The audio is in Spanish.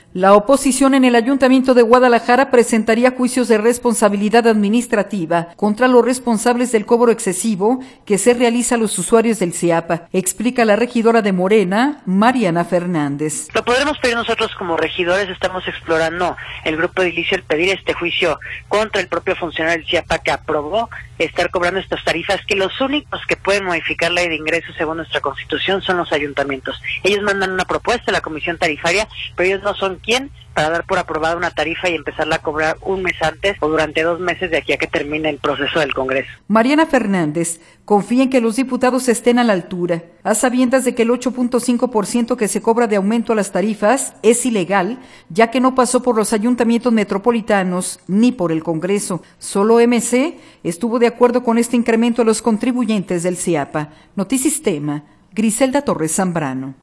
La oposición en el Ayuntamiento de Guadalajara presentaría juicios de responsabilidad administrativa contra los responsables del cobro excesivo que se realiza a los usuarios del CIAPA, explica la regidora de Morena, Mariana Fernández. Lo podremos pedir nosotros como regidores, estamos explorando el grupo edilicio el pedir este juicio contra el propio funcionario del CIAPA que aprobó estar cobrando estas tarifas, que los únicos que pueden modificar la ley de ingresos según nuestra Constitución son los ayuntamientos. Ellos mandan una propuesta a la Comisión Tarifaria, pero ellos no son quien para dar por aprobada una tarifa y empezarla a cobrar un mes antes o durante 2 meses de aquí a que termine el proceso del Congreso. Mariana Fernández confía en que los diputados estén a la altura, a sabiendas de que el 8.5% que se cobra de aumento a las tarifas es ilegal, ya que no pasó por los ayuntamientos metropolitanos ni por el Congreso. Solo MC estuvo de acuerdo con este incremento a los contribuyentes del CIAPA. Notisistema, Griselda Torres Zambrano.